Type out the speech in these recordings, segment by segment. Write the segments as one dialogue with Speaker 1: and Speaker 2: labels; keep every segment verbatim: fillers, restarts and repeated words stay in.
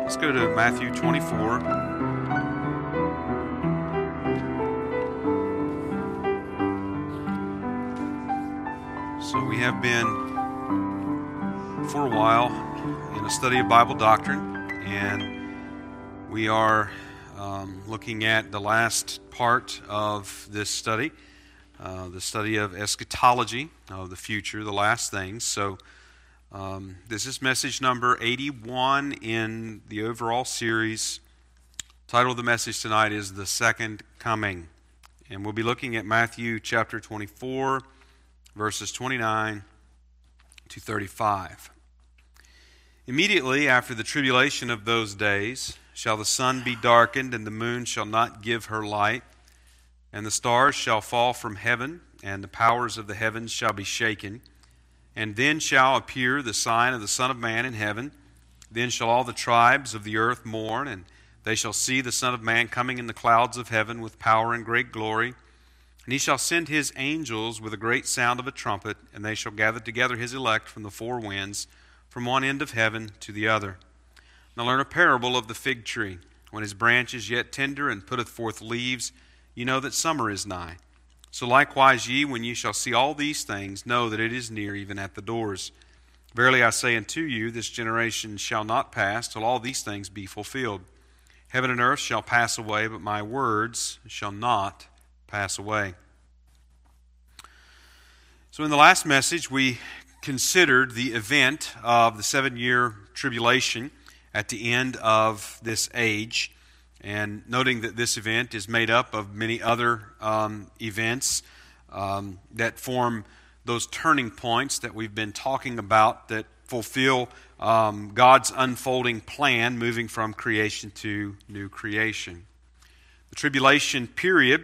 Speaker 1: Let's go to Matthew twenty-four. So we have been, for a while, in a study of Bible doctrine, and we are um, looking at the last part of this study, uh, the study of eschatology, of the future, the last things. So um, this is message number eighty-one in the overall series. The title of the message tonight is The Second Coming, and we'll be looking at Matthew chapter twenty-four, verses twenty-nine to thirty-five. Immediately after the tribulation of those days shall the sun be darkened, and the moon shall not give her light, and the stars shall fall from heaven, and the powers of the heavens shall be shaken. And then shall appear the sign of the Son of Man in heaven. Then shall all the tribes of the earth mourn, and they shall see the Son of Man coming in the clouds of heaven with power and great glory. And he shall send his angels with a great sound of a trumpet, and they shall gather together his elect from the four winds, from one end of heaven to the other. Now learn a parable of the fig tree. When his branch is yet tender and putteth forth leaves, you know that summer is nigh. So likewise ye, when ye shall see all these things, know that it is near, even at the doors. Verily I say unto you, this generation shall not pass till all these things be fulfilled. Heaven and earth shall pass away, but my words shall not pass away. So in the last message, we considered the event of the seven-year tribulation at the end of this age, and noting that this event is made up of many other um, events um, that form those turning points that we've been talking about that fulfill um, God's unfolding plan moving from creation to new creation. The tribulation period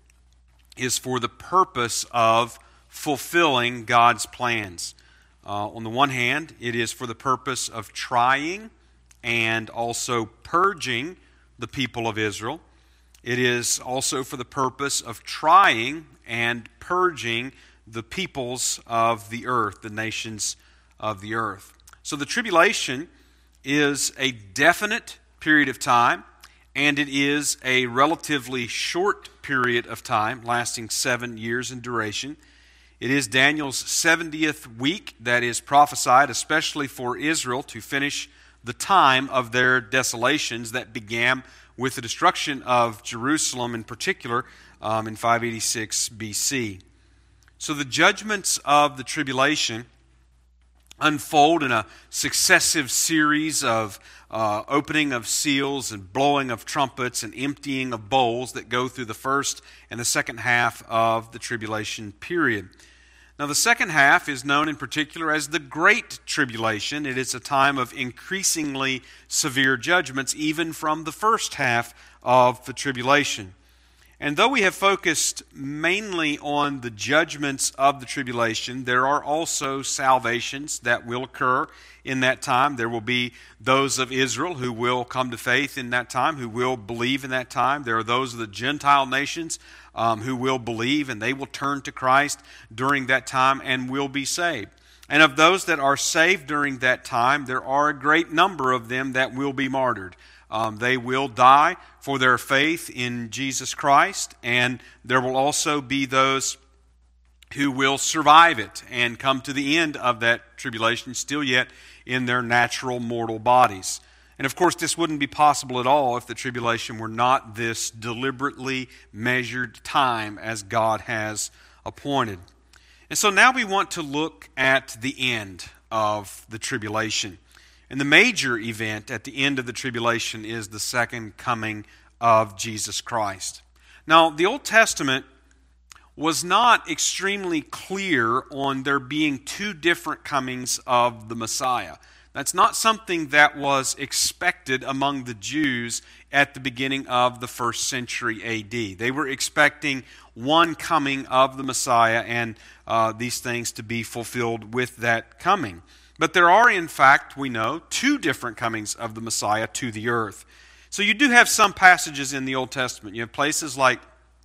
Speaker 1: is for the purpose of fulfilling God's plans. Uh, on the one hand, it is for the purpose of trying and also purging the people of Israel. It is also for the purpose of trying and purging the peoples of the earth, the nations of the earth. So the tribulation is a definite period of time, and it is a relatively short period of time, lasting seven years in duration. It is Daniel's seventieth week that is prophesied, especially for Israel, to finish the time of their desolations that began with the destruction of Jerusalem in particular um, in five eighty-six B C. So the judgments of the tribulation unfold in a successive series of uh, opening of seals and blowing of trumpets and emptying of bowls that go through the first and the second half of the tribulation period. Now, the second half is known in particular as the Great Tribulation. It is a time of increasingly severe judgments, even from the first half of the tribulation. And though we have focused mainly on the judgments of the tribulation, there are also salvations that will occur in that time. There will be those of Israel who will come to faith in that time, who will believe in that time. There are those of the Gentile nations um, who will believe, and they will turn to Christ during that time and will be saved. And of those that are saved during that time, there are a great number of them that will be martyred. Um, they will die for their faith in Jesus Christ, and there will also be those who will survive it and come to the end of that tribulation still yet in their natural mortal bodies. And of course, this wouldn't be possible at all if the tribulation were not this deliberately measured time as God has appointed. And so now we want to look at the end of the tribulation. And the major event at the end of the tribulation is the second coming of Jesus Christ. Now, the Old Testament was not extremely clear on there being two different comings of the Messiah. That's not something that was expected among the Jews at the beginning of the first century A D. They were expecting one coming of the Messiah and uh, these things to be fulfilled with that coming. But there are, in fact, we know, two different comings of the Messiah to the earth. So you do have some passages in the Old Testament. You have places like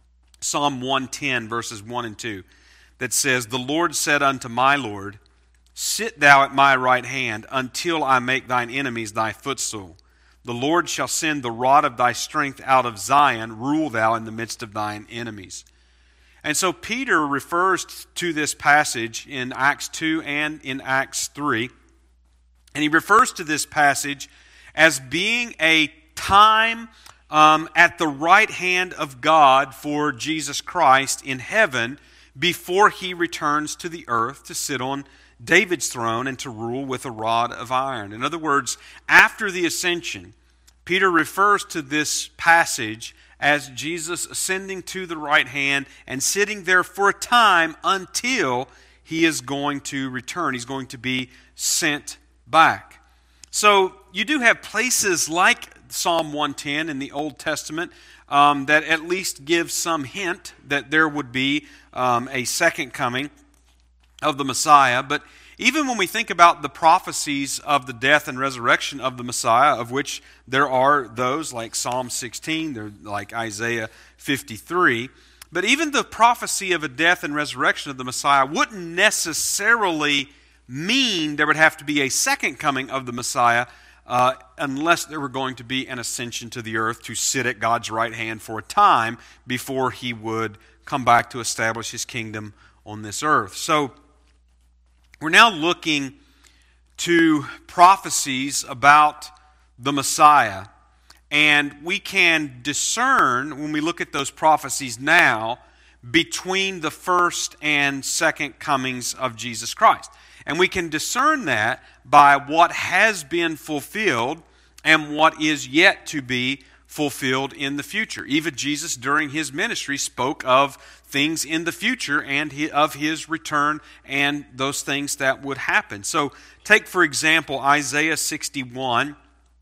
Speaker 1: Psalm one ten, verses one and two, that says, "The Lord said unto my Lord, Sit thou at my right hand until I make thine enemies thy footstool. The Lord shall send the rod of thy strength out of Zion. Rule thou in the midst of thine enemies. And so Peter refers to this passage in Acts two and in Acts three. And he refers to this passage as being a time um, at the right hand of God for Jesus Christ in heaven before he returns to the earth to sit on David's throne and to rule with a rod of iron. In other words, after the ascension, Peter refers to this passage as Jesus ascending to the right hand and sitting there for a time until he is going to return. He's going to be sent back. So you do have places like Psalm one ten in the Old Testament um, that at least give some hint that there would be um, a second coming of the Messiah. But even when we think about the prophecies of the death and resurrection of the Messiah, of which there are those like Psalm sixteen, they're like Isaiah fifty-three, but even the prophecy of a death and resurrection of the Messiah wouldn't necessarily mean there would have to be a second coming of the Messiah uh, unless there were going to be an ascension to the earth to sit at God's right hand for a time before he would come back to establish his kingdom on this earth. So we're now looking to prophecies about the Messiah, and we can discern, when we look at those prophecies now, between the first and second comings of Jesus Christ. And we can discern that by what has been fulfilled and what is yet to be fulfilled in the future. Even Jesus, during his ministry, spoke of things in the future and of his return and those things that would happen. So take, for example, Isaiah sixty-one,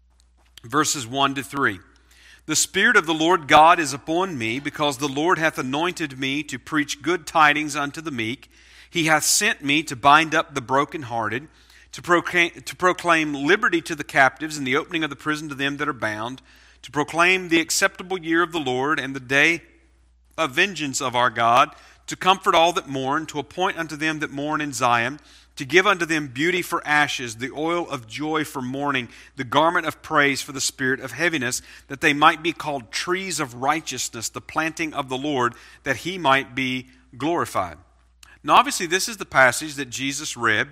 Speaker 1: verses one to three. The Spirit of the Lord God is upon me, because the Lord hath anointed me to preach good tidings unto the meek. He hath sent me to bind up the brokenhearted, to proclaim, to proclaim liberty to the captives, and the opening of the prison to them that are bound, to proclaim the acceptable year of the Lord, and the day of vengeance of our God, to comfort all that mourn, to appoint unto them that mourn in Zion, to give unto them beauty for ashes, the oil of joy for mourning, the garment of praise for the spirit of heaviness, that they might be called trees of righteousness, the planting of the Lord, that he might be glorified. Now, obviously, this is the passage that Jesus read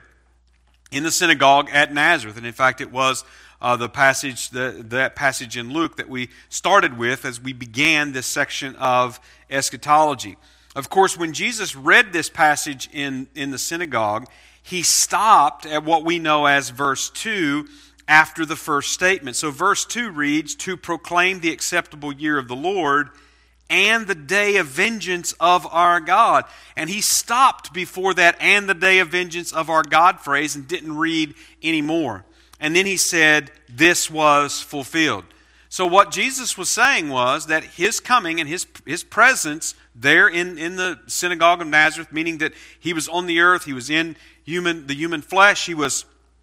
Speaker 1: in the synagogue at Nazareth. And in fact, it was uh, the passage, the, that passage in Luke that we started with as we began this section of eschatology. Of course, when Jesus read this passage in, in the synagogue, he stopped at what we know as verse two after the first statement. So verse two reads, to proclaim the acceptable year of the Lord and the day of vengeance of our God. And he stopped before that and the day of vengeance of our God phrase and didn't read anymore. And then he said, this was fulfilled. So what Jesus was saying was that his coming and his, his presence there in, in the synagogue of Nazareth, meaning that he was on the earth, he was in human the human flesh, he was,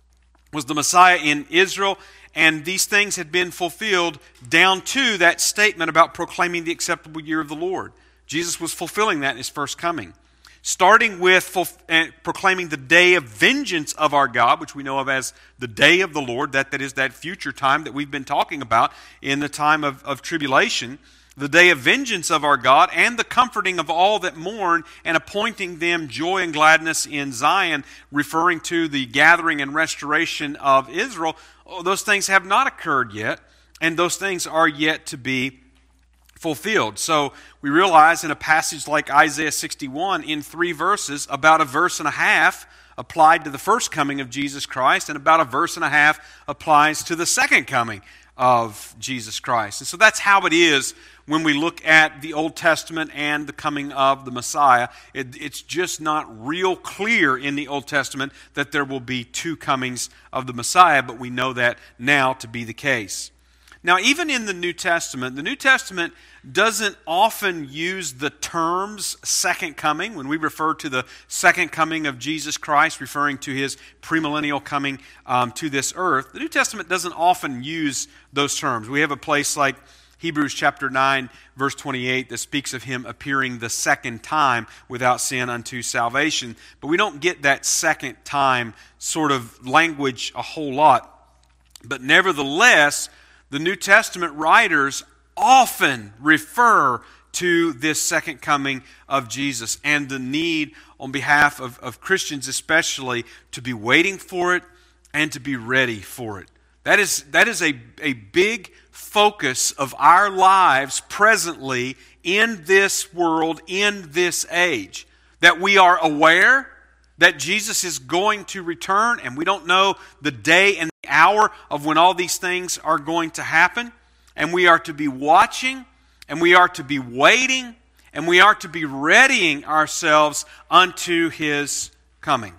Speaker 1: was the Messiah in Israel, and these things had been fulfilled down to that statement about proclaiming the acceptable year of the Lord. Jesus was fulfilling that in his first coming. Starting with full, uh, proclaiming the day of vengeance of our God, which we know of as the day of the Lord, that, that is that future time that we've been talking about in the time of, of tribulation. The day of vengeance of our God, and the comforting of all that mourn, and appointing them joy and gladness in Zion, referring to the gathering and restoration of Israel. Oh, those things have not occurred yet, and those things are yet to be fulfilled. So we realize in a passage like Isaiah sixty-one, in three verses, about a verse and a half applied to the first coming of Jesus Christ, and about a verse and a half applies to the second coming of Jesus Christ. And so that's how it is when we look at the Old Testament and the coming of the Messiah. It, it's just not real clear in the Old Testament that there will be two comings of the Messiah, but we know that now to be the case. Now, even in the New Testament, the New Testament doesn't often use the terms second coming. When we refer to the second coming of Jesus Christ, referring to his premillennial coming um, to this earth, the New Testament doesn't often use those terms. We have a place like Hebrews chapter nine, verse twenty-eight, that speaks of him appearing the second time without sin unto salvation. But we don't get that second time sort of language a whole lot. But nevertheless, the New Testament writers often refer to this second coming of Jesus and the need on behalf of, of Christians especially to be waiting for it and to be ready for it. That is, that is a, a big focus of our lives presently in this world, in this age. That we are aware that Jesus is going to return, and we don't know the day and the hour of when all these things are going to happen. And we are to be watching, and we are to be waiting, and we are to be readying ourselves unto His coming.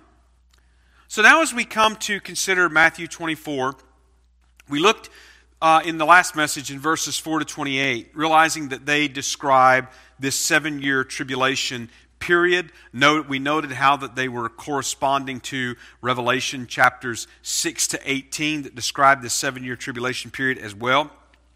Speaker 1: So now as we come to consider Matthew twenty-four, we looked uh, in the last message in verses four to twenty-eight, realizing that they describe this seven-year tribulation period. Note, we noted how that they were corresponding to Revelation chapters six to eighteen that describe this seven-year tribulation period as well.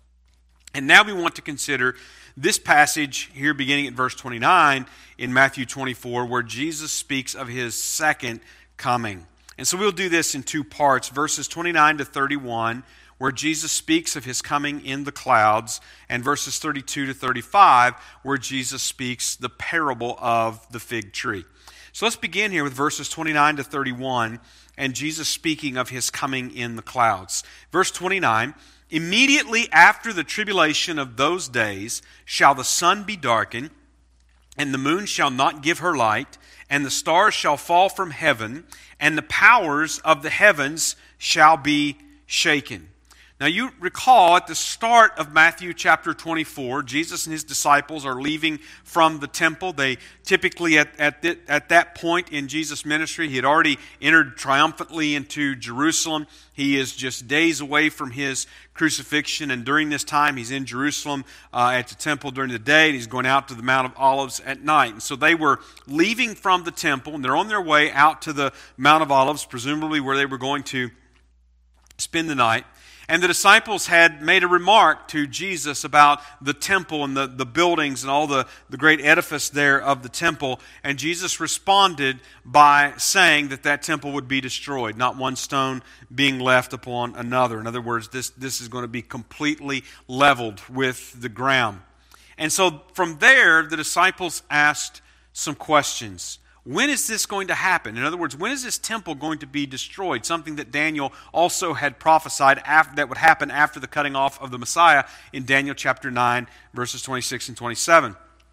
Speaker 1: And now we want to consider this passage here beginning at verse twenty-nine in Matthew twenty-four, where Jesus speaks of His second coming. And so we'll do this in two parts, verses twenty-nine to thirty-one, where Jesus speaks of His coming in the clouds, and verses thirty-two to thirty-five, where Jesus speaks the parable of the fig tree. So let's begin here with verses twenty-nine to thirty-one, and Jesus speaking of His coming in the clouds. Verse twenty-nine, immediately after the tribulation of those days shall the sun be darkened, and the moon shall not give her light, and the stars shall fall from heaven, and the powers of the heavens shall be shaken. Now you recall at the start of Matthew chapter twenty-four, Jesus and His disciples are leaving from the temple. They typically at, at, the, at that point in Jesus' ministry, He had already entered triumphantly into Jerusalem. He is just days away from His crucifixion, and during this time He's in Jerusalem uh, at the temple during the day, and He's going out to the Mount of Olives at night. And so they were leaving from the temple, and they're on their way out to the Mount of Olives, presumably where they were going to spend the night. And the disciples had made a remark to Jesus about the temple and the, the buildings and all the, the great edifice there of the temple. And Jesus responded by saying that that temple would be destroyed, not one stone being left upon another. In other words, this, this is going to be completely leveled with the ground. And so from there, the disciples asked some questions. When is this going to happen? In other words, when is this temple going to be destroyed? Something that Daniel also had prophesied after, that would happen after the cutting off of the Messiah in Daniel chapter nine, verses twenty-six and twenty-seven.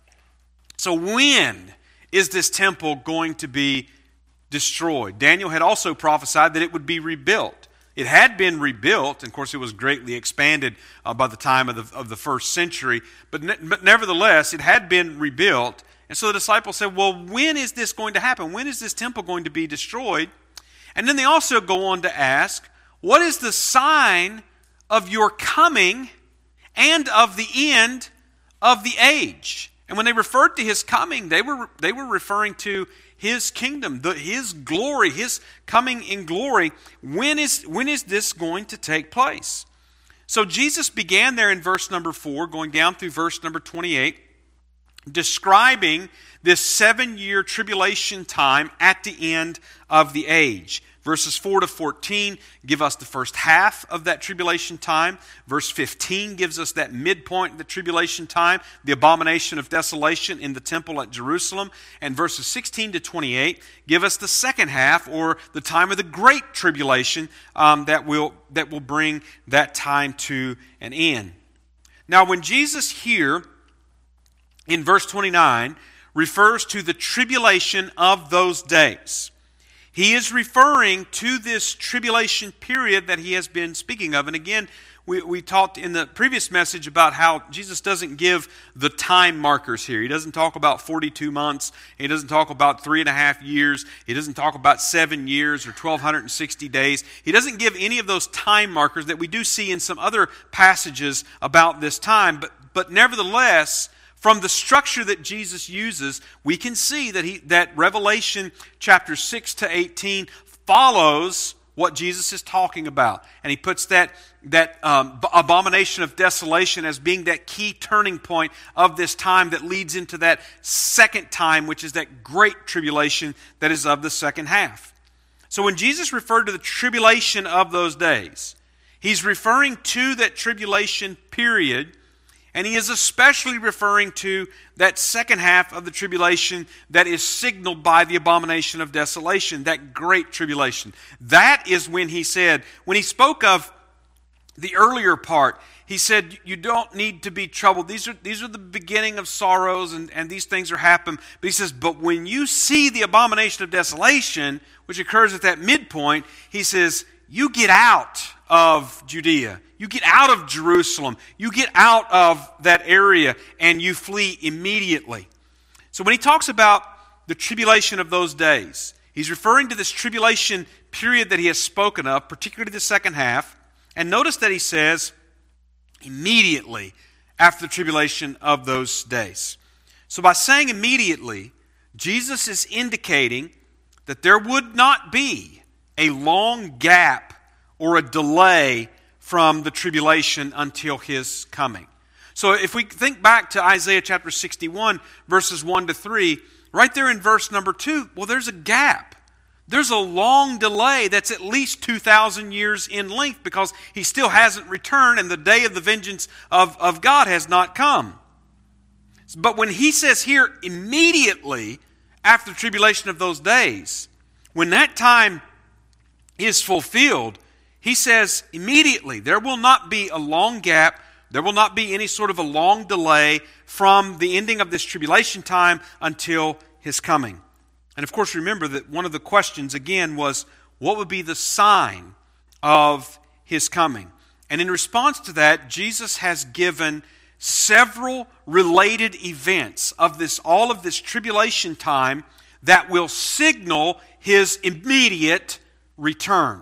Speaker 1: So when is this temple going to be destroyed? Daniel had also prophesied that it would be rebuilt. It had been rebuilt, and of course it was greatly expanded uh, by the time of the, of the first century, but, ne- but nevertheless it had been rebuilt. And so the disciples said, well, when is this going to happen? When is this temple going to be destroyed? And then they also go on to ask, what is the sign of your coming and of the end of the age? And when they referred to His coming, they were they were referring to His kingdom, the, His glory, His coming in glory. When is, when is this going to take place? So Jesus began there in verse number four, going down through verse number twenty-eight, describing this seven-year tribulation time at the end of the age. Verses four to fourteen give us the first half of that tribulation time. Verse fifteen gives us that midpoint of the tribulation time, the abomination of desolation in the temple at Jerusalem. And verses sixteen to twenty-eight give us the second half, or the time of the great tribulation um, that will that will bring that time to an end. Now, when Jesus here in verse twenty-nine refers to the tribulation of those days, He is referring to this tribulation period that He has been speaking of. And again, we, we talked in the previous message about how Jesus doesn't give the time markers here. He doesn't talk about forty-two months. He doesn't talk about three and a half years. He doesn't talk about seven years or twelve sixty days. He doesn't give any of those time markers that we do see in some other passages about this time. But, but nevertheless, from the structure that Jesus uses, we can see that he that Revelation chapter six to eighteen follows what Jesus is talking about. And He puts that, that um, abomination of desolation as being that key turning point of this time that leads into that second time, which is that great tribulation that is of the second half. So when Jesus referred to the tribulation of those days, He's referring to that tribulation period, and he is especially referring to that second half of the tribulation that is signaled by the abomination of desolation, that great tribulation. That is when he said, when he spoke of the earlier part, he said, you don't need to be troubled. These are, these are the beginning of sorrows, and, and these things are happening. But he says, but when you see the abomination of desolation, which occurs at that midpoint, he says, you get out of Judea. You get out of Jerusalem. You get out of that area, and you flee immediately. So when he talks about the tribulation of those days, he's referring to this tribulation period that he has spoken of, particularly the second half. And notice that he says, immediately after the tribulation of those days. So by saying immediately, Jesus is indicating that there would not be a long gap or a delay from the tribulation until his coming. So if we think back to Isaiah chapter sixty-one, verses one to three, right there in verse number two, well, there's a gap. There's a long delay that's at least two thousand years in length because he still hasn't returned and the day of the vengeance of, of God has not come. But when he says here, immediately after the tribulation of those days, when that time is fulfilled, he says immediately, there will not be a long gap, there will not be any sort of a long delay from the ending of this tribulation time until his coming. And of course, remember that one of the questions, again, was what would be the sign of his coming? And in response to that, Jesus has given several related events of this, all of this tribulation time that will signal his immediate return.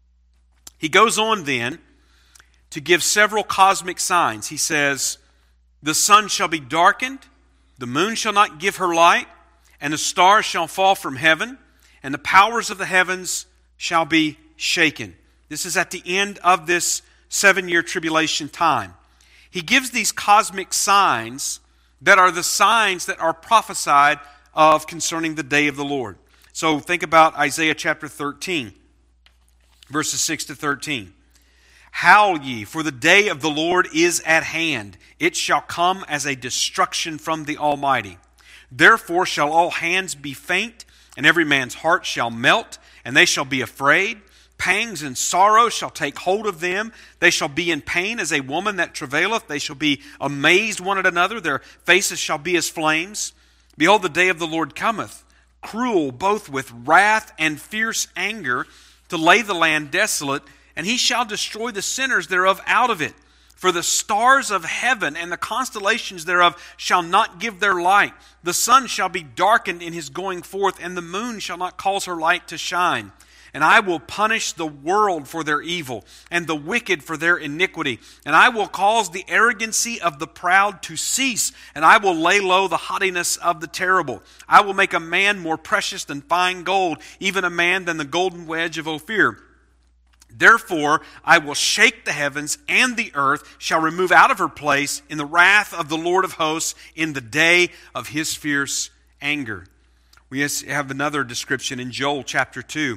Speaker 1: He goes on then to give several cosmic signs. He says, the sun shall be darkened, the moon shall not give her light, and the stars shall fall from heaven, and the powers of the heavens shall be shaken. This is at the end of this seven-year tribulation time. He gives these cosmic signs that are the signs that are prophesied of concerning the day of the Lord. So think about Isaiah chapter thirteen, verses six to thirteen. Howl ye, for the day of the Lord is at hand. It shall come as a destruction from the Almighty. Therefore shall all hands be faint, and every man's heart shall melt, and they shall be afraid. Pangs and sorrow shall take hold of them. They shall be in pain as a woman that travaileth. They shall be amazed one at another. Their faces shall be as flames. Behold, the day of the Lord cometh, cruel both with wrath and fierce anger, to lay the land desolate, and he shall destroy the sinners thereof out of it. For the stars of heaven and the constellations thereof shall not give their light. The sun shall be darkened in his going forth, and the moon shall not cause her light to shine. And I will punish the world for their evil, and the wicked for their iniquity. And I will cause the arrogancy of the proud to cease, and I will lay low the haughtiness of the terrible. I will make a man more precious than fine gold, even a man than the golden wedge of Ophir. Therefore, I will shake the heavens, and the earth shall remove out of her place in the wrath of the Lord of hosts in the day of his fierce anger. We have another description in Joel chapter two,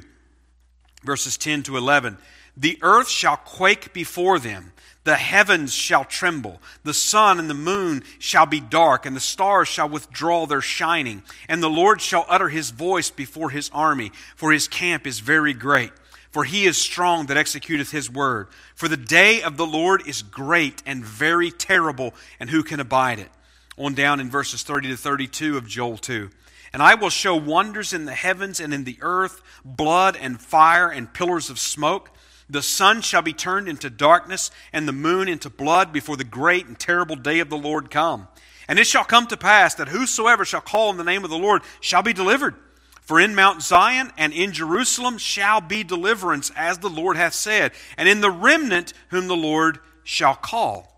Speaker 1: verses ten to eleven. The earth shall quake before them. The heavens shall tremble. The sun and the moon shall be dark, and the stars shall withdraw their shining. And the Lord shall utter his voice before his army, for his camp is very great. For he is strong that executeth his word. For the day of the Lord is great and very terrible, and who can abide it? On down in verses thirty to thirty-two of Joel two. And I will show wonders in the heavens and in the earth, blood and fire and pillars of smoke. The sun shall be turned into darkness, and the moon into blood, before the great and terrible day of the Lord come. And it shall come to pass that whosoever shall call on the name of the Lord shall be delivered. For in Mount Zion and in Jerusalem shall be deliverance, as the Lord hath said, and in the remnant whom the Lord shall call.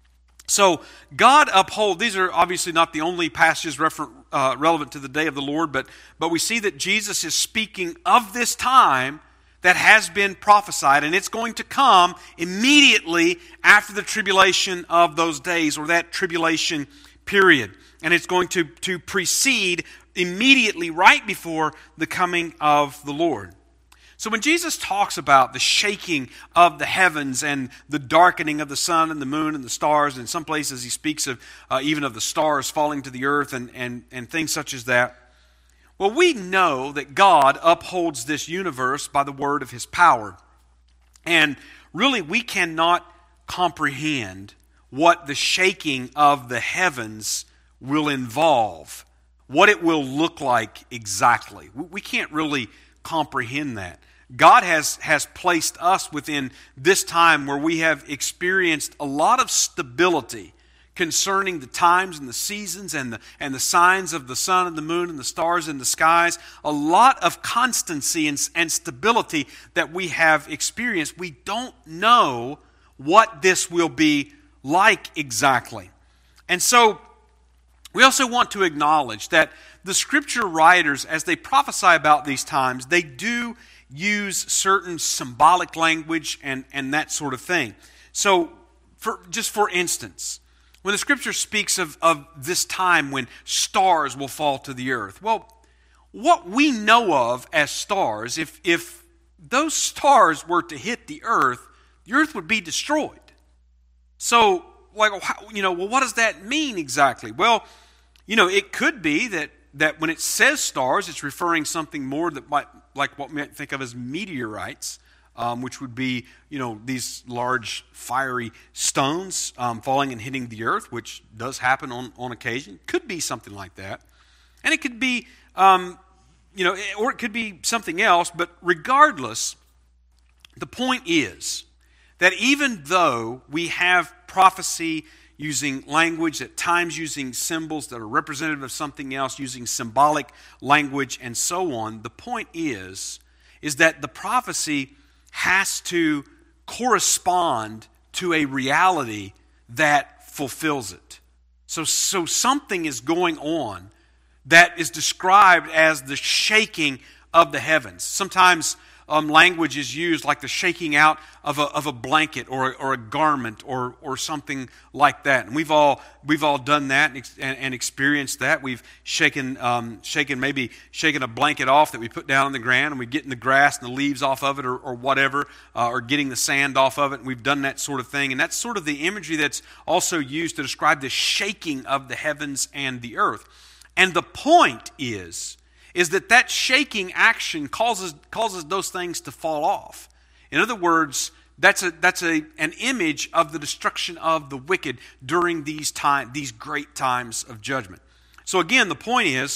Speaker 1: So God uphold, these are obviously not the only passages refer, uh, relevant to the day of the Lord, but, but we see that Jesus is speaking of this time that has been prophesied, and it's going to come immediately after the tribulation of those days, or that tribulation period. And it's going to, to precede immediately right before the coming of the Lord. So when Jesus talks about the shaking of the heavens and the darkening of the sun and the moon and the stars, and in some places he speaks of uh, even of the stars falling to the earth and, and, and things such as that, well, we know that God upholds this universe by the word of his power. And really, we cannot comprehend what the shaking of the heavens will involve, what it will look like exactly. We can't really comprehend that. God has, has placed us within this time where we have experienced a lot of stability concerning the times and the seasons and the, and the signs of the sun and the moon and the stars in the skies. A lot of constancy and, and stability that we have experienced. We don't know what this will be like exactly. And so we also want to acknowledge that the Scripture writers, as they prophesy about these times, they do use certain symbolic language and, and that sort of thing. So, for, just for instance, when the Scripture speaks of, of this time when stars will fall to the earth, well, what we know of as stars, if, if those stars were to hit the earth, the earth would be destroyed. So, like, you know, well, what does that mean exactly? Well, you know, it could be that, that when it says stars, it's referring something more that might, like what we might think of as meteorites, um, which would be, you know, these large fiery stones um, falling and hitting the earth, which does happen on, on occasion. Could be something like that. And it could be, um, you know, or it could be something else, but regardless, the point is that even though we have prophecy using language, at times using symbols that are representative of something else, using symbolic language and so on, the point is, is that the prophecy has to correspond to a reality that fulfills it. So, so something is going on that is described as the shaking of the heavens. Sometimes Um, language is used like the shaking out of a, of a blanket or, or a garment or, or something like that. And we've all we've all done that and, and, and experienced that. We've shaken um, shaken maybe shaken a blanket off that we put down on the ground, and we get in the grass and the leaves off of it or, or whatever, uh, or getting the sand off of it. And we've done that sort of thing. And that's sort of the imagery that's also used to describe the shaking of the heavens and the earth. And the point is, is that that shaking action causes causes those things to fall off. In other words, that's a that's a an image of the destruction of the wicked during these time these great times of judgment. So again, the point is,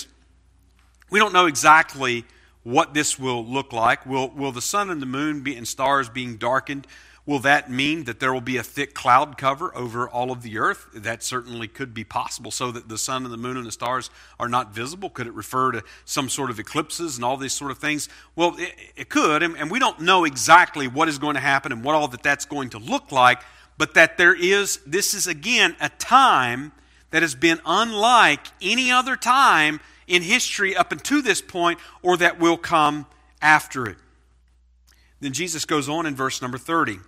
Speaker 1: we don't know exactly what this will look like. Will will the sun and the moon be, and stars being darkened? Will that mean that there will be a thick cloud cover over all of the earth? That certainly could be possible, so that the sun and the moon and the stars are not visible. Could it refer to some sort of eclipses and all these sort of things? Well, it, it could, and, and we don't know exactly what is going to happen and what all that that's going to look like, but that there is, this is again a time that has been unlike any other time in history up until this point, or that will come after it. Then Jesus goes on in verse number thirty.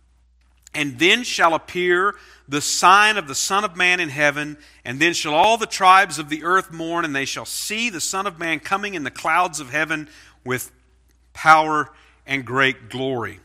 Speaker 1: And then shall appear the sign of the Son of Man in heaven, and then shall all the tribes of the earth mourn, and they shall see the Son of Man coming in the clouds of heaven with power and great glory.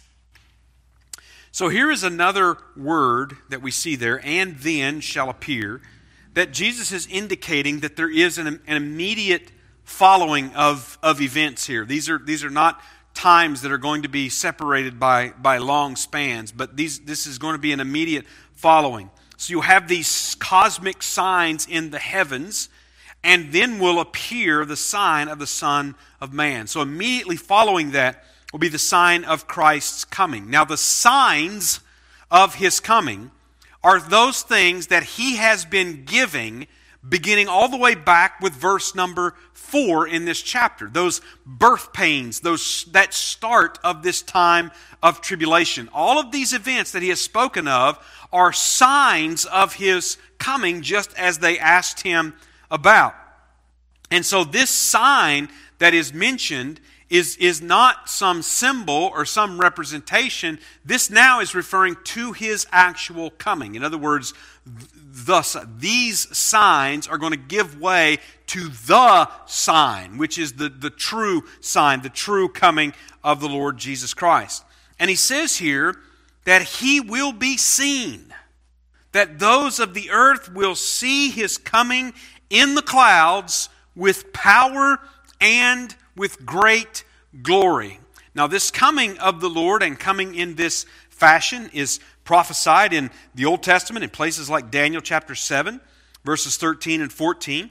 Speaker 1: So here is another word that we see there, and then shall appear, that Jesus is indicating that there is an, an immediate following of, of events here. These are, these are not times that are going to be separated by, by long spans, but these this is going to be an immediate following. So you have these cosmic signs in the heavens, and then will appear the sign of the Son of Man. So immediately following that will be the sign of Christ's coming. Now the signs of His coming are those things that He has been giving, beginning all the way back with verse number four in this chapter. Those birth pains, those that start of this time of tribulation. All of these events that He has spoken of are signs of His coming, just as they asked Him about. And so this sign that is mentioned is, is not some symbol or some representation. This now is referring to his actual coming. In other words, thus these signs are going to give way to the sign, which is the, the true sign, the true coming of the Lord Jesus Christ. And he says here that he will be seen, that those of the earth will see his coming in the clouds with power and with great glory. Now, this coming of the Lord and coming in this fashion is prophesied in the Old Testament in places like Daniel chapter seven, verses thirteen and fourteen.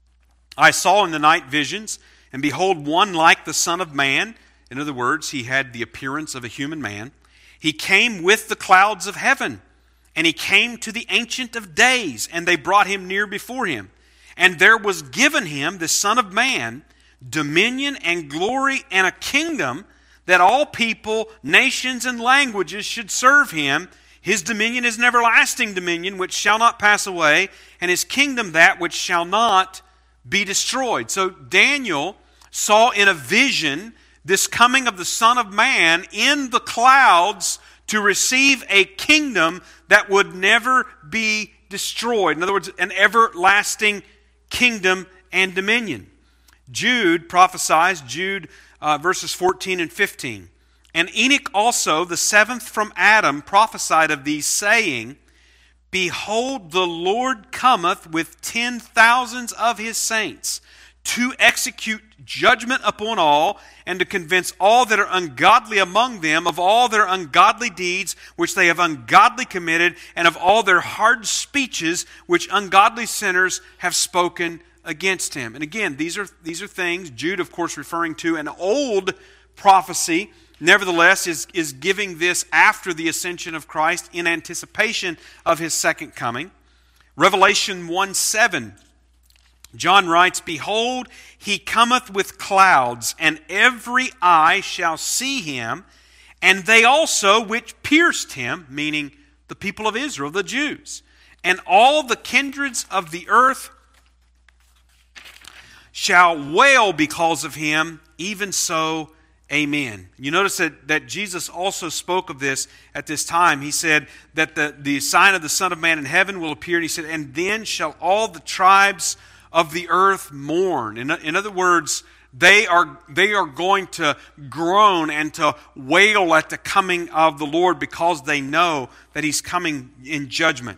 Speaker 1: I saw in the night visions, and behold, one like the Son of Man. In other words, he had the appearance of a human man. He came with the clouds of heaven, and he came to the Ancient of Days, and they brought him near before him. And there was given him, the Son of Man, dominion and glory and a kingdom, that all people, nations, and languages should serve him. His dominion is an everlasting dominion which shall not pass away, and his kingdom that which shall not be destroyed. So Daniel saw in a vision this coming of the Son of Man in the clouds to receive a kingdom that would never be destroyed. In other words, an everlasting kingdom and dominion. Jude prophesies, Jude uh, verses fourteen and fifteen. And Enoch also, the seventh from Adam, prophesied of these, saying, Behold, the Lord cometh with ten thousands of his saints, to execute judgment upon all, and to convince all that are ungodly among them of all their ungodly deeds which they have ungodly committed, and of all their hard speeches which ungodly sinners have spoken against him. And again, these are these are things, Jude, of course, referring to an old prophecy, nevertheless, is, is giving this after the ascension of Christ in anticipation of his second coming. Revelation one seven, John writes, Behold, he cometh with clouds, and every eye shall see him, and they also which pierced him, meaning the people of Israel, the Jews, and all the kindreds of the earth shall wail because of him, even so, amen. You notice that, that Jesus also spoke of this at this time. He said that the, the sign of the Son of Man in heaven will appear, and he said, and then shall all the tribes of the earth mourn. In, in other words, they are, they are going to groan and to wail at the coming of the Lord because they know that he's coming in judgment.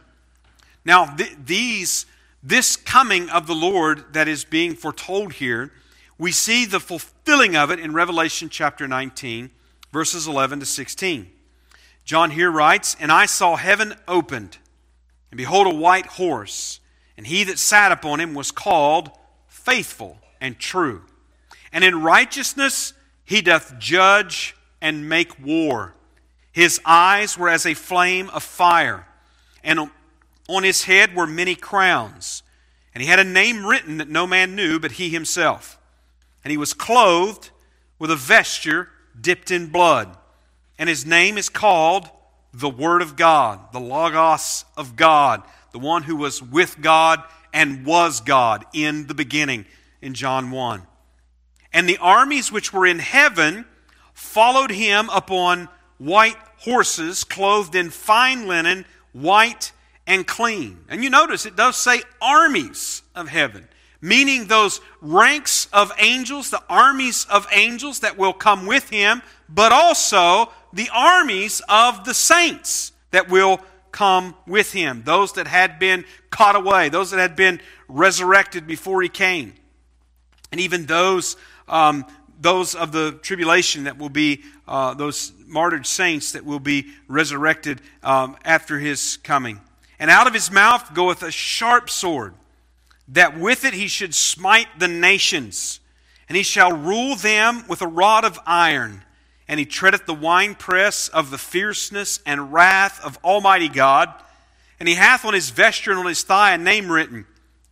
Speaker 1: Now, th- these... This coming of the Lord that is being foretold here, we see the fulfilling of it in Revelation chapter nineteen, verses eleven to sixteen. John here writes, And I saw heaven opened, and behold a white horse, and he that sat upon him was called Faithful and True. And in righteousness he doth judge and make war. His eyes were as a flame of fire, and on his head were many crowns, and he had a name written that no man knew but he himself. And he was clothed with a vesture dipped in blood, and his name is called the Word of God, the Logos of God, the one who was with God and was God in the beginning, in John one. And the armies which were in heaven followed him upon white horses, clothed in fine linen, white and clean. And you notice it does say armies of heaven, meaning those ranks of angels, the armies of angels that will come with him, but also the armies of the saints that will come with him, those that had been caught away, those that had been resurrected before he came, and even those um, those of the tribulation that will be, uh, those martyred saints that will be resurrected um, after his coming. And out of his mouth goeth a sharp sword, that with it he should smite the nations. And he shall rule them with a rod of iron. And he treadeth the winepress of the fierceness and wrath of Almighty God. And he hath on his vesture and on his thigh a name written,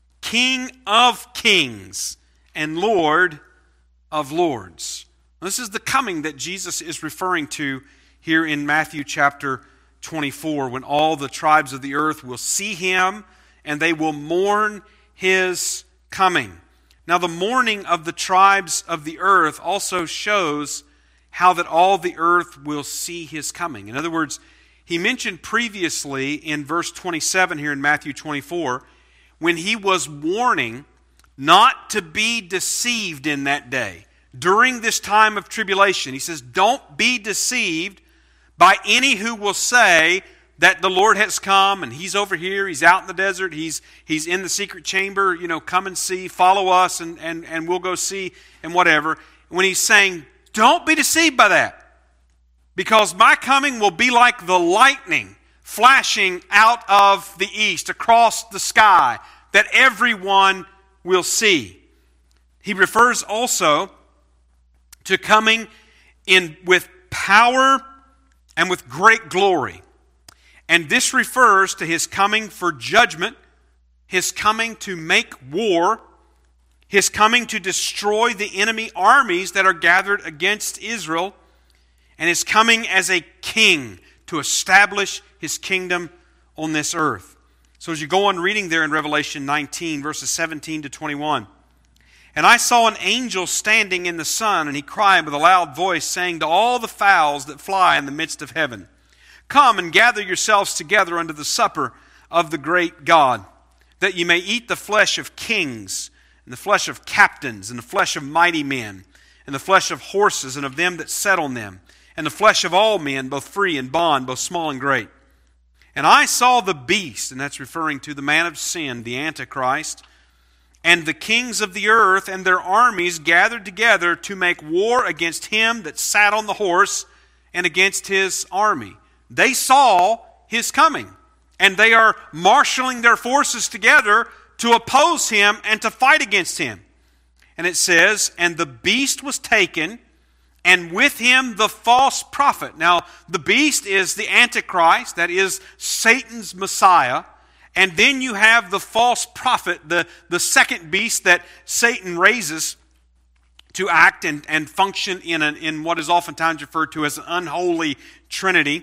Speaker 1: King of Kings and Lord of Lords. This is the coming that Jesus is referring to here in Matthew chapter twenty-four, when all the tribes of the earth will see him and they will mourn his coming. Now the mourning of the tribes of the earth also shows how that all the earth will see his coming. In other words, he mentioned previously in verse twenty-seven here in Matthew twenty-four, when he was warning not to be deceived in that day. During this time of tribulation, he says, don't be deceived by any who will say that the Lord has come and he's over here, he's out in the desert, he's he's in the secret chamber, you know, come and see, follow us and, and, and we'll go see and whatever. When he's saying, don't be deceived by that, because my coming will be like the lightning flashing out of the east across the sky that everyone will see. He refers also to coming in with power and with great glory. And this refers to his coming for judgment, his coming to make war, his coming to destroy the enemy armies that are gathered against Israel, and his coming as a king to establish his kingdom on this earth. So as you go on reading there in Revelation nineteen, verses seventeen to twenty-one, and I saw an angel standing in the sun, and he cried with a loud voice, saying to all the fowls that fly in the midst of heaven, come and gather yourselves together unto the supper of the great God, that ye may eat the flesh of kings, and the flesh of captains, and the flesh of mighty men, and the flesh of horses, and of them that sat on them, and the flesh of all men, both free and bond, both small and great. And I saw the beast, and that's referring to the man of sin, the Antichrist, and the kings of the earth and their armies gathered together to make war against him that sat on the horse and against his army. They saw his coming, and they are marshaling their forces together to oppose him and to fight against him. And it says, and the beast was taken, and with him the false prophet. Now, the beast is the Antichrist, that is Satan's Messiah. And then you have the false prophet, the, the second beast that Satan raises to act and, and function in, an, in what is oftentimes referred to as an unholy trinity.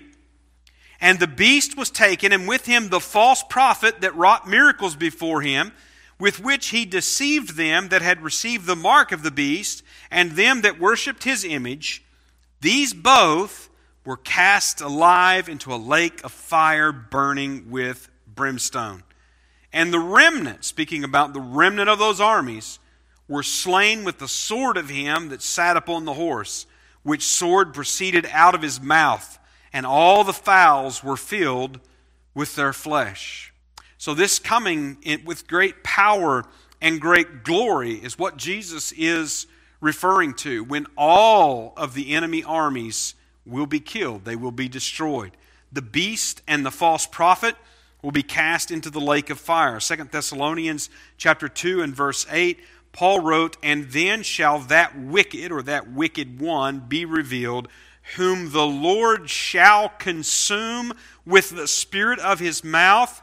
Speaker 1: And the beast was taken, and with him the false prophet that wrought miracles before him, with which he deceived them that had received the mark of the beast, and them that worshipped his image. These both were cast alive into a lake of fire burning with brimstone. And the remnant, speaking about the remnant of those armies, were slain with the sword of him that sat upon the horse, which sword proceeded out of his mouth, and all the fowls were filled with their flesh. So this coming in with great power and great glory is what Jesus is referring to, when all of the enemy armies will be killed. They will be destroyed. The beast and the false prophet will be cast into the lake of fire. Second Thessalonians chapter two and verse eight, Paul wrote, and then shall that wicked, or that wicked one, be revealed, whom the Lord shall consume with the spirit of his mouth,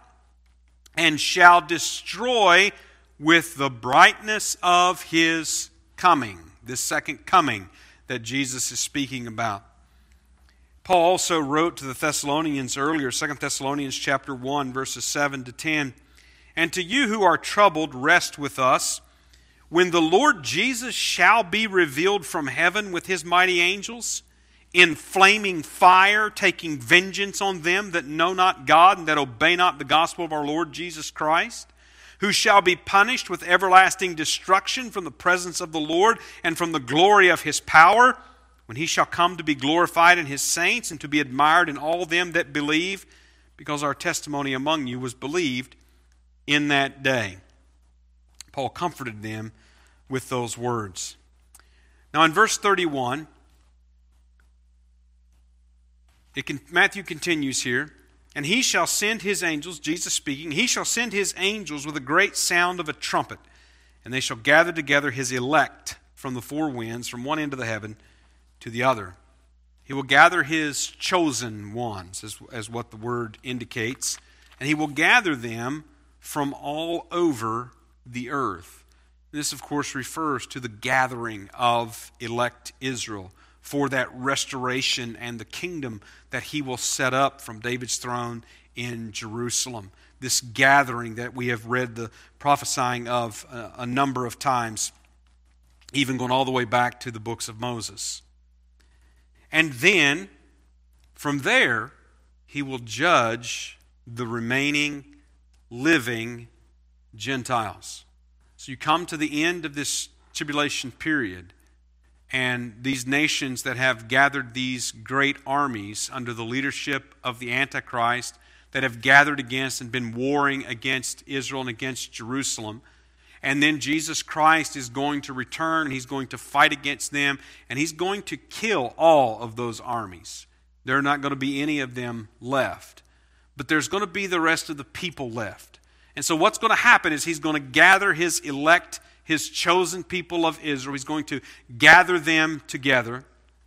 Speaker 1: and shall destroy with the brightness of his coming. This second coming that Jesus is speaking about. Paul also wrote to the Thessalonians earlier, Second Thessalonians chapter one, verses seven to ten, and to you who are troubled, rest with us, when the Lord Jesus shall be revealed from heaven with his mighty angels, in flaming fire, taking vengeance on them that know not God and that obey not the gospel of our Lord Jesus Christ, who shall be punished with everlasting destruction from the presence of the Lord and from the glory of his power, when he shall come to be glorified in his saints and to be admired in all them that believe, because our testimony among you was believed in that day. Paul comforted them with those words. Now in verse thirty-one, It can, Matthew continues here, and he shall send his angels, Jesus speaking, he shall send his angels with a great sound of a trumpet, and they shall gather together his elect from the four winds, from one end of the heaven to the other. He will gather his chosen ones, as, as what the word indicates, and he will gather them from all over the earth. This, of course, refers to the gathering of elect Israel for that restoration and the kingdom that he will set up from David's throne in Jerusalem. This gathering that we have read the prophesying of a, a number of times, even going all the way back to the books of Moses. And then, from there, he will judge the remaining living Gentiles. So you come to the end of this tribulation period, and these nations that have gathered these great armies under the leadership of the Antichrist, that have gathered against and been warring against Israel and against Jerusalem. And then Jesus Christ is going to return, he's going to fight against them, and he's going to kill all of those armies. There are not going to be any of them left. But there's going to be the rest of the people left. And so what's going to happen is he's going to gather his elect, his chosen people of Israel. He's going to gather them together.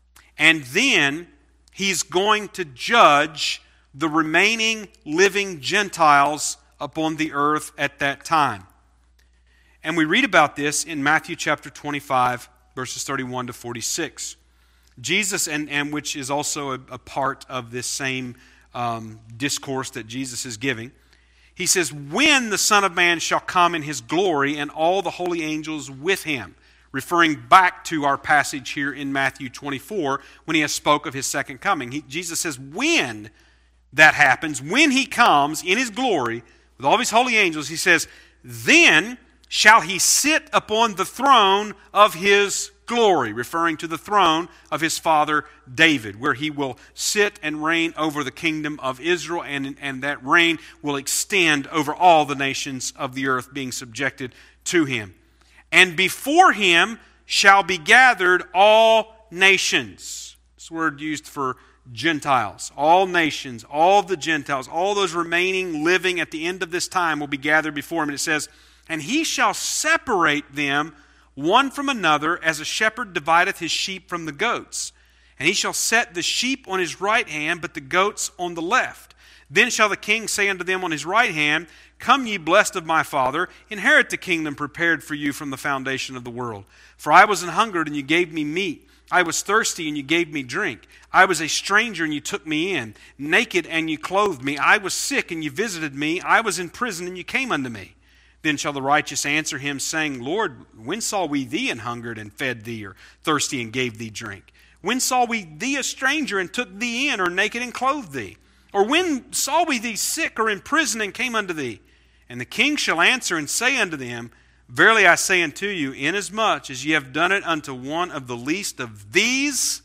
Speaker 1: And then he's going to judge the remaining living Gentiles upon the earth at that time. And we read about this in Matthew chapter twenty-five, verses thirty-one to forty-six. Jesus, and, and which is also a, a part of this same um, discourse that Jesus is giving, he says, "When the Son of Man shall come in his glory and all the holy angels with him," referring back to our passage here in Matthew twenty-four when he has spoke of his second coming. He, Jesus says, when that happens, when he comes in his glory with all of his holy angels, he says, "Then shall he sit upon the throne of his glory," referring to the throne of his father David, where he will sit and reign over the kingdom of Israel, and, and that reign will extend over all the nations of the earth being subjected to him. "And before him shall be gathered all nations." This word used for Gentiles, all nations, all the Gentiles, all those remaining living at the end of this time will be gathered before him. And it says, "And he shall separate them one from another, as a shepherd divideth his sheep from the goats. And he shall set the sheep on his right hand, but the goats on the left. Then shall the king say unto them on his right hand, Come ye blessed of my Father, inherit the kingdom prepared for you from the foundation of the world. For I was an hungered, and you gave me meat. I was thirsty, and you gave me drink. I was a stranger, and you took me in. Naked, and you clothed me. I was sick, and you visited me. I was in prison, and you came unto me. Then shall the righteous answer him, saying, Lord, when saw we thee an hungered, and fed thee, or thirsty, and gave thee drink? When saw we thee a stranger, and took thee in, or naked, and clothed thee? Or when saw we thee sick, or in prison, and came unto thee? And the king shall answer and say unto them, Verily I say unto you, inasmuch as ye have done it unto one of the least of these,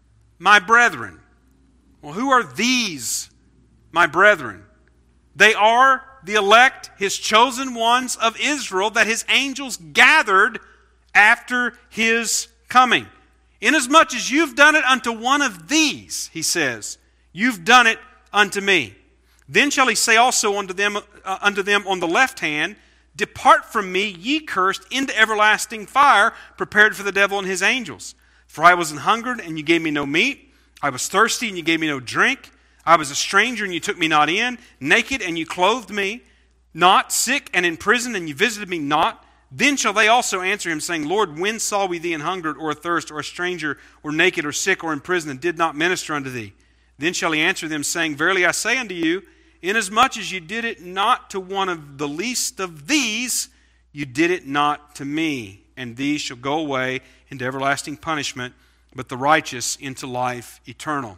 Speaker 1: my brethren." Well, who are these, my brethren? They are the elect, his chosen ones of Israel, that his angels gathered after his coming. "Inasmuch as you've done it unto one of these," he says, "you've done it unto me. Then shall he say also unto them, uh, unto them on the left hand, Depart from me, ye cursed, into everlasting fire, prepared for the devil and his angels. For I was an hungered, and you gave me no meat. I was thirsty, and you gave me no drink. I was a stranger, and you took me not in. Naked, and you clothed me not. Sick, and in prison, and you visited me not. Then shall they also answer him, saying, Lord, when saw we thee an hungered, or athirst, or a stranger, or naked, or sick, or in prison, and did not minister unto thee? Then shall he answer them, saying, Verily I say unto you, inasmuch as you did it not to one of the least of these, you did it not to me. And these shall go away into everlasting punishment, but the righteous into life eternal."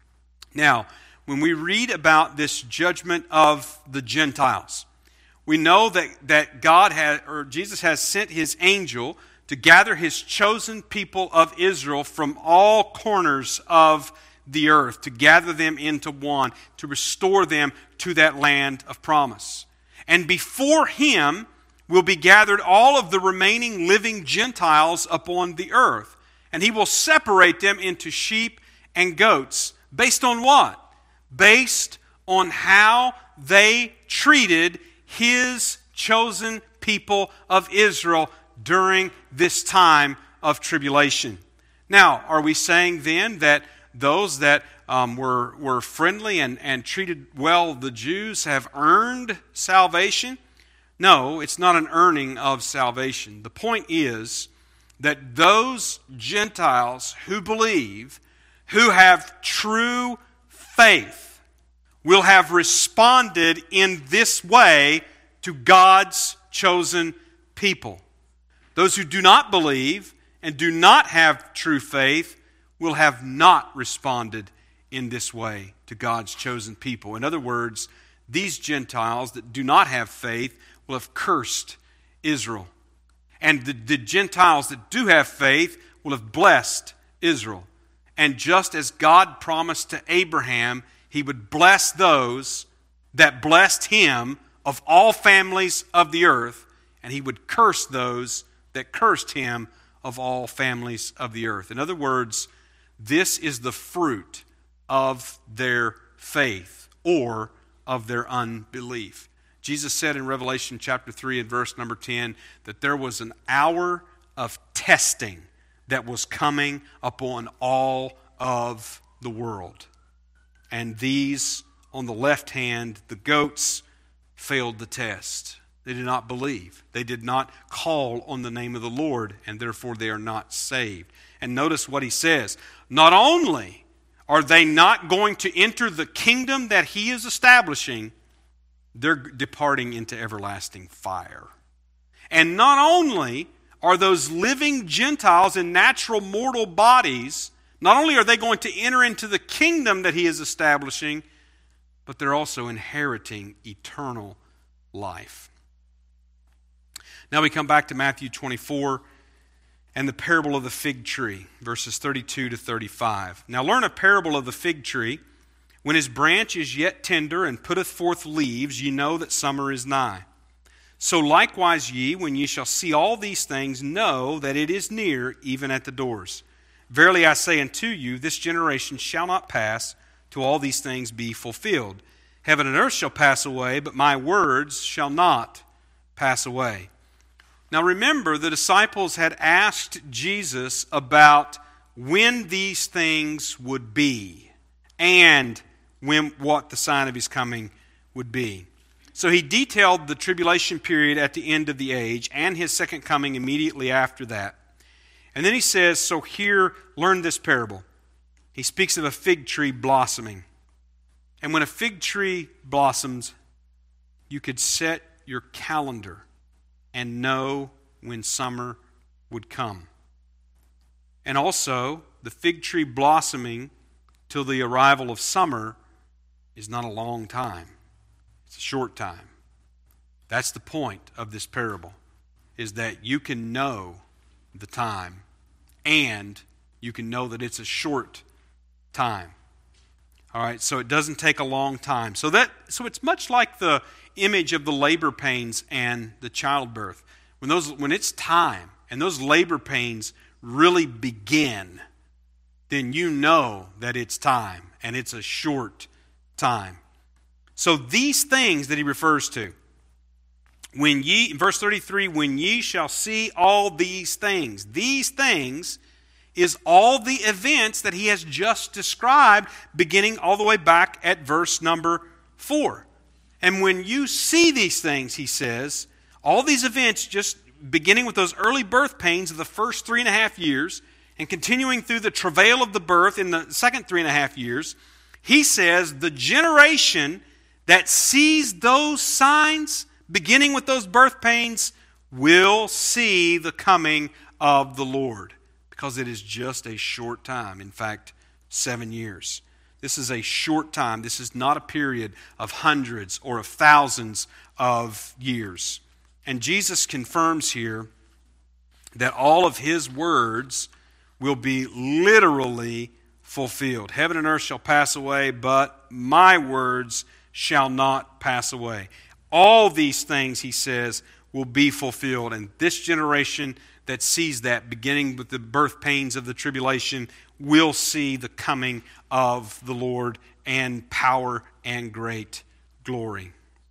Speaker 1: Now, when we read about this judgment of the Gentiles, we know that, that God has, or Jesus has sent his angel to gather his chosen people of Israel from all corners of the earth, to gather them into one, to restore them to that land of promise. And before him will be gathered all of the remaining living Gentiles upon the earth. And he will separate them into sheep and goats. Based on what? Based on how they treated his chosen people of Israel during this time of tribulation. Now, are we saying then that those that um, were, were friendly and, and treated well the Jews have earned salvation? No, it's not an earning of salvation. The point is that those Gentiles who believe, who have true faith, will have responded in this way to God's chosen people. Those who do not believe and do not have true faith will have not responded in this way to God's chosen people. In other words, these Gentiles that do not have faith will have cursed Israel. And the, the Gentiles that do have faith will have blessed Israel. And just as God promised to Abraham, he would bless those that blessed him of all families of the earth, and he would curse those that cursed him of all families of the earth. In other words, this is the fruit of their faith or of their unbelief. Jesus said in Revelation chapter three and verse number ten that there was an hour of testing that was coming upon all of the world. And these, on the left hand, the goats, failed the test. They did not believe. They did not call on the name of the Lord, and therefore they are not saved. And notice what he says. Not only are they not going to enter the kingdom that he is establishing, they're departing into everlasting fire. And not only are those living Gentiles in natural mortal bodies, not only are they going to enter into the kingdom that he is establishing, but they're also inheriting eternal life. Now we come back to Matthew twenty-four and the parable of the fig tree, verses thirty-two to thirty-five. Now learn a parable of the fig tree. When his branch is yet tender and putteth forth leaves, ye know that summer is nigh. So likewise ye, when ye shall see all these things, know that it is near, even at the doors. Verily I say unto you, this generation shall not pass till all these things be fulfilled. Heaven and earth shall pass away, but my words shall not pass away. Now remember, the disciples had asked Jesus about when these things would be and when what the sign of his coming would be. So he detailed the tribulation period at the end of the age and his second coming immediately after that. And then he says, so here, learn this parable. He speaks of a fig tree blossoming. And when a fig tree blossoms, you could set your calendar and know when summer would come. And also, the fig tree blossoming till the arrival of summer is not a long time. It's a short time. That's the point of this parable, is that you can know the time and you can know that it's a short time. All right, so it doesn't take a long time. So that so it's much like the image of the labor pains and the childbirth. When those when it's time and those labor pains really begin, then you know that it's time and it's a short time. So these things that he refers to, when ye, in verse thirty-three, when ye shall see all these things, these things is all the events that he has just described, beginning all the way back at verse number four. And when you see these things, he says, all these events, just beginning with those early birth pains of the first three and a half years, and continuing through the travail of the birth in the second three and a half years, he says the generation that sees those signs, beginning with those birth pains, will see the coming of the Lord. Because it is just a short time. In fact, seven years. This is a short time. This is not a period of hundreds or of thousands of years. And Jesus confirms here that all of his words will be literally fulfilled. Heaven and earth shall pass away, but my words shall not pass away. All these things, he says, will be fulfilled. And this generation that sees that, beginning with the birth pains of the tribulation, will see the coming of the Lord and power and great glory.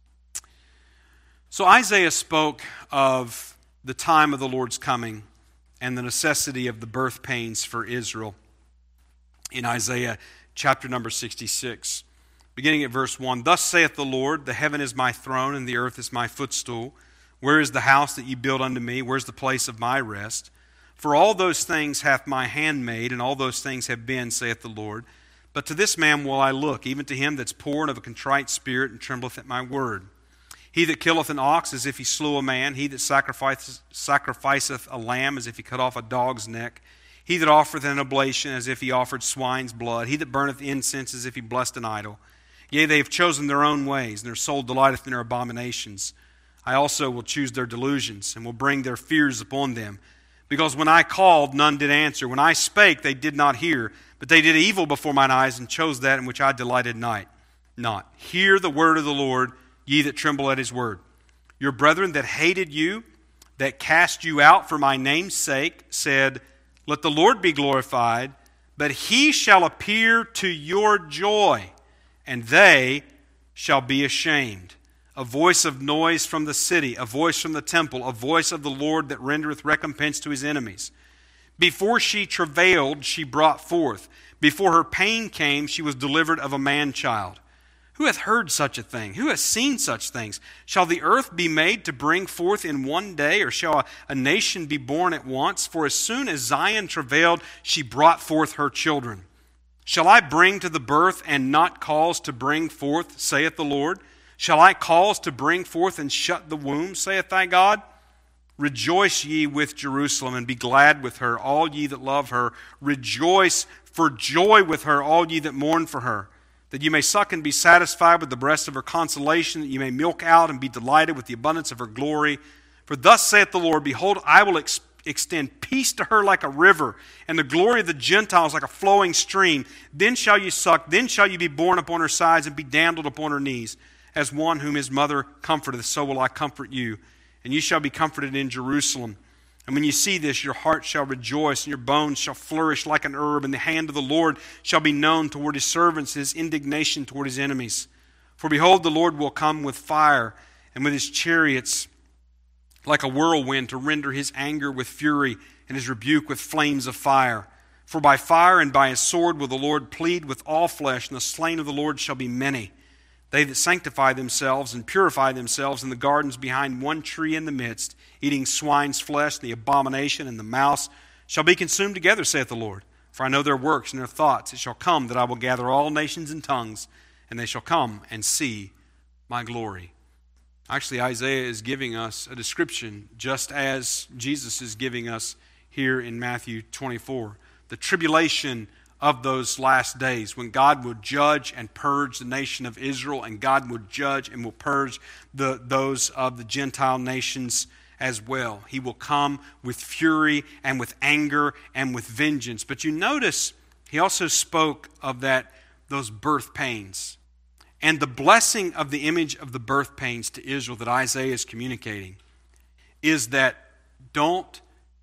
Speaker 1: So Isaiah spoke of the time of the Lord's coming and the necessity of the birth pains for Israel in Isaiah chapter number sixty-six. Beginning at verse one, Thus saith the Lord, the heaven is my throne, and the earth is my footstool. Where is the house that ye built unto me? Where is the place of my rest? For all those things hath my hand made, and all those things have been, saith the Lord. But to this man will I look, even to him that's poor and of a contrite spirit, and trembleth at my word. He that killeth an ox as if he slew a man, he that sacrificeth, sacrificeth a lamb as if he cut off a dog's neck, he that offereth an oblation as if he offered swine's blood, he that burneth incense as if he blessed an idol. Yea, they have chosen their own ways, and their soul delighteth in their abominations. I also will choose their delusions, and will bring their fears upon them. Because when I called, none did answer. When I spake, they did not hear. But they did evil before mine eyes, and chose that in which I delighted not. Not. Hear the word of the Lord, ye that tremble at his word. Your brethren that hated you, that cast you out for my name's sake, said, Let the Lord be glorified, but he shall appear to your joy, and they shall be ashamed. A voice of noise from the city, a voice from the temple, a voice of the Lord that rendereth recompense to his enemies. Before she travailed, she brought forth. Before her pain came, she was delivered of a man-child. Who hath heard such a thing? Who hath seen such things? Shall the earth be made to bring forth in one day, or shall a, a nation be born at once? For as soon as Zion travailed, she brought forth her children. Shall I bring to the birth and not cause to bring forth, saith the Lord? Shall I cause to bring forth and shut the womb, saith thy God? Rejoice ye with Jerusalem, and be glad with her, all ye that love her. Rejoice for joy with her, all ye that mourn for her. That you may suck and be satisfied with the breast of her consolation, that you may milk out and be delighted with the abundance of her glory. For thus saith the Lord, Behold, I will ex- extend peace to her like a river, and the glory of the Gentiles like a flowing stream. Then shall you suck, then shall you be borne upon her sides, and be dandled upon her knees. As one whom his mother comforteth, so will I comfort you. And you shall be comforted in Jerusalem. And when you see this, your heart shall rejoice, and your bones shall flourish like an herb, and the hand of the Lord shall be known toward his servants, his indignation toward his enemies. For behold, the Lord will come with fire, and with his chariots like a whirlwind, to render his anger with fury, and his rebuke with flames of fire. For by fire and by his sword will the Lord plead with all flesh, and the slain of the Lord shall be many. They that sanctify themselves and purify themselves in the gardens behind one tree in the midst, eating swine's flesh, the abomination, and the mouse, shall be consumed together, saith the Lord. For I know their works and their thoughts. It shall come that I will gather all nations and tongues, and they shall come and see my glory. Actually, Isaiah is giving us a description, just as Jesus is giving us here in Matthew twenty-four. The tribulation of those last days, when God will judge and purge the nation of Israel, and God will judge and will purge the, those of the Gentile nations as well. He will come with fury and with anger and with vengeance. But you notice he also spoke of that those birth pains. And the blessing of the image of the birth pains to Israel that Isaiah is communicating is that don't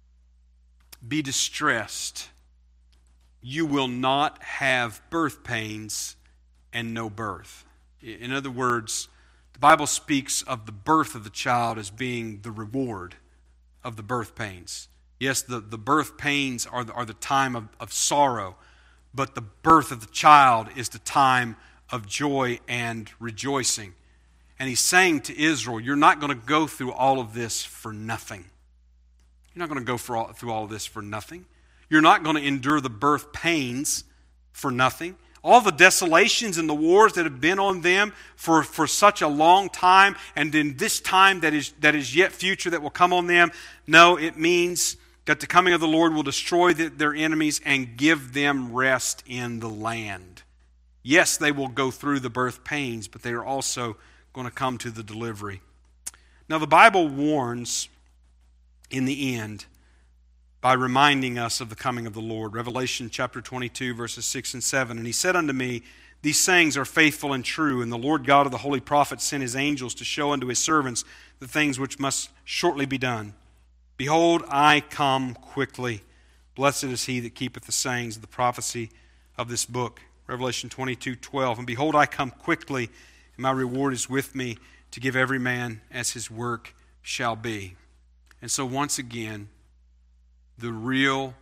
Speaker 1: be distressed. You will not have birth pains and no birth. In other words, the Bible speaks of the birth of the child as being the reward of the birth pains. Yes, the, the birth pains are the, are the time of, of sorrow, but the birth of the child is the time of joy and rejoicing. And he's saying to Israel, you're not going to go through all of this for nothing. You're not going to go for all, through all of this for nothing. You're not going to endure the birth pains for nothing. All the desolations and the wars that have been on them for, for such a long time, and in this time that is, that is yet future that will come on them, no, it means that the coming of the Lord will destroy the, their enemies and give them rest in the land. Yes, they will go through the birth pains, but they are also going to come to the delivery. Now, the Bible warns in the end by reminding us of the coming of the Lord. Revelation chapter twenty-two, verses six and seven. And he said unto me, These sayings are faithful and true, and the Lord God of the holy prophets sent his angels to show unto his servants the things which must shortly be done. Behold, I come quickly. Blessed is he that keepeth the sayings of the prophecy of this book. Revelation twenty-two, twelve. And behold, I come quickly, and my reward is with me, to give every man as his work shall be. And so once again, the real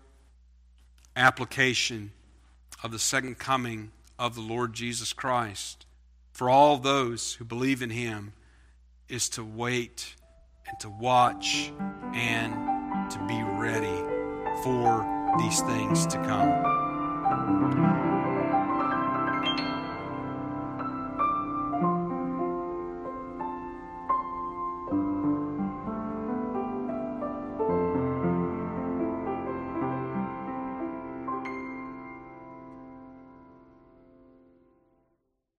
Speaker 1: application of the second coming of the Lord Jesus Christ for all those who believe in him is to wait and to watch and to be ready for these things to come.